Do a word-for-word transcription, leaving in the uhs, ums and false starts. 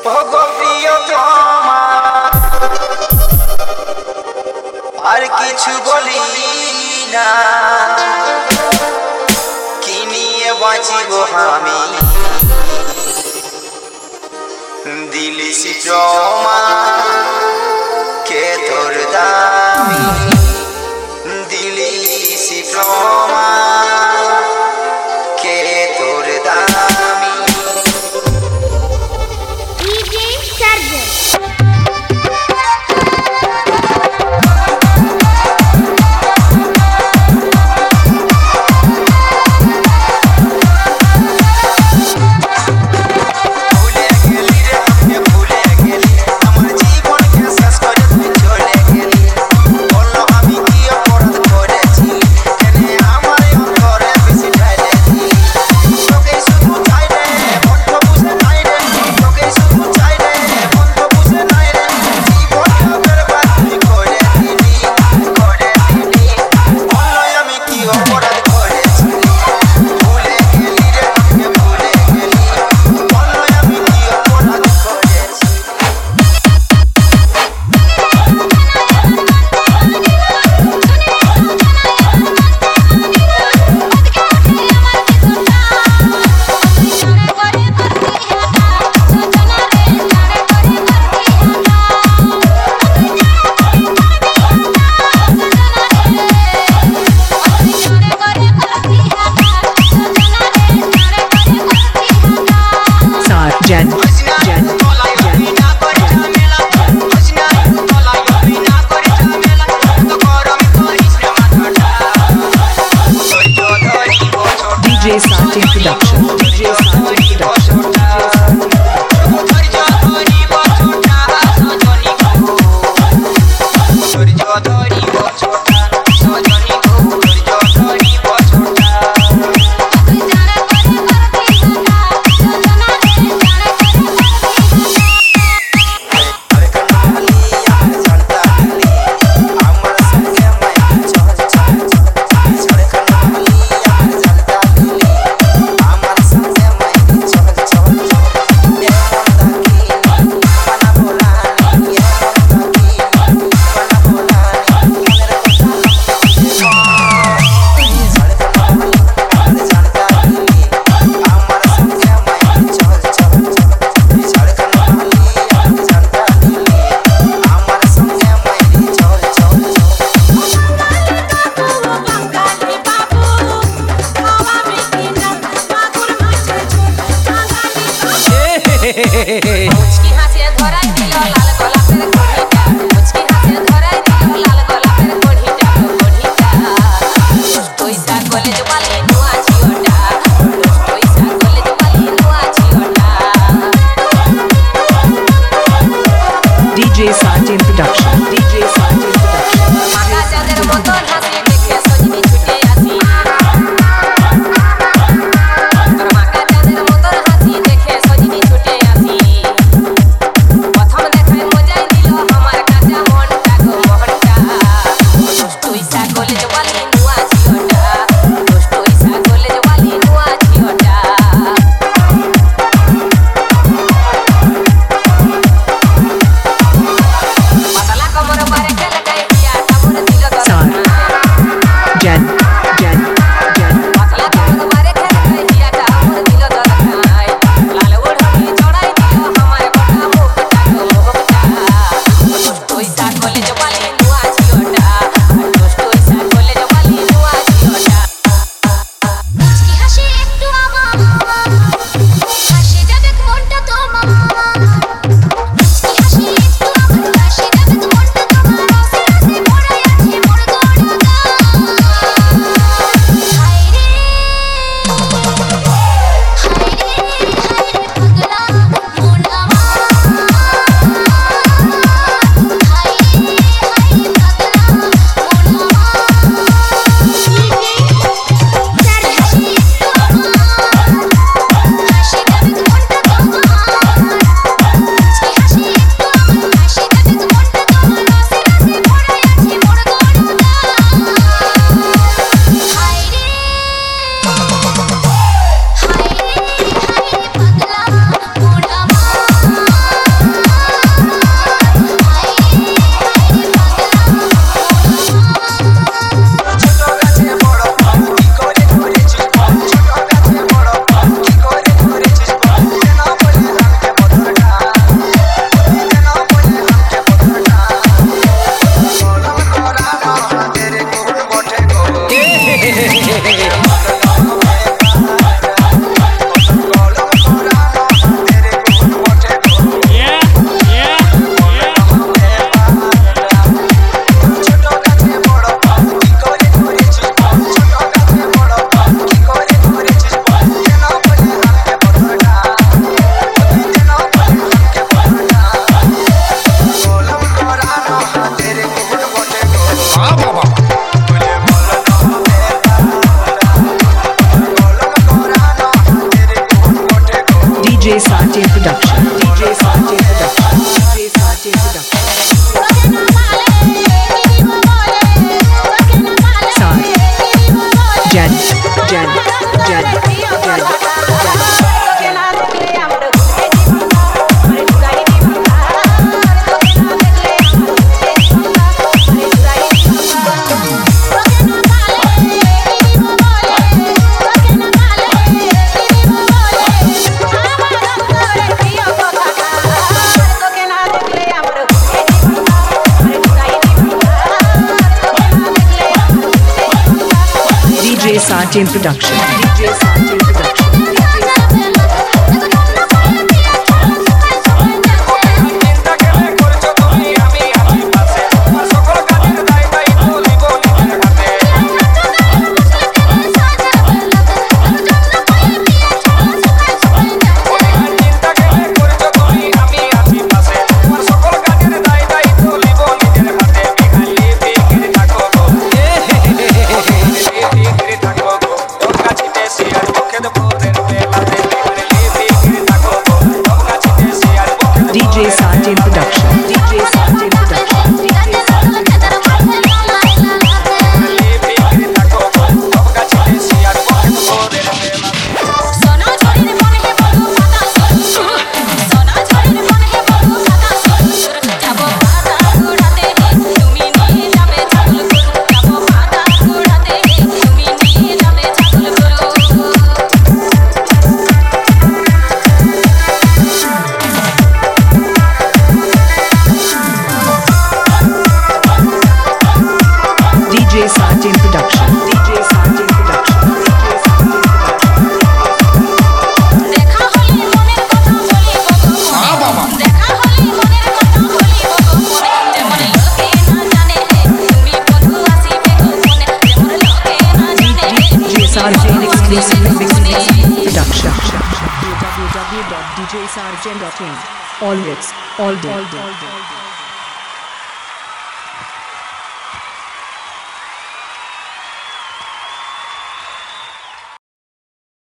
ওগো প্রিয়তমা আর কিছু বলি না কি নিয়ে বাঁচিব আমি দিলি সিটমা কে তোর দামি দিলি সিটমা কে তোর দামি ডিজে সার্জন D J Sartin Production. D J Sartin Production. मुचकी हाथे धराई दिलो लाल गोलापेर कोढ़ीटा मुचकी हाथे धराई दिलो लाल गोलापेर कोढ़ीटा कोढ़ीटा पैसा कॉलेज वाली नुआ झियोटा पैसा कॉलेज वाली नुआ झियोटा D J Sartin Production. D J Sartin Production. माका जाদের মতন হাসি দেখে সজনি ছুটে আসি তোর মাকা যাদের মতন হাসি দেখে সজনি ছুটে আসি D J Sargent Production. D J Sargent Production. D J Sargent Production. Sar. Jen. Jen. Jen. Jen. D J Sargent Production. D J Sargent Production. D J D J Sargent Production. D J Sargent Production. D J Sargent D J Sargent Production. D J Sargent Production. দেখা হলি মনের কথা বলিব হ্যাঁ বাবা দেখা হলি মনের কথা বলিব যেমন লোকে না জানে তুমি বন্ধু আসিবে গোপনে যেমন লোকে না জানে D J Sargent Exclusive Production. w w w dot d j sargent dot in. All hits, all day.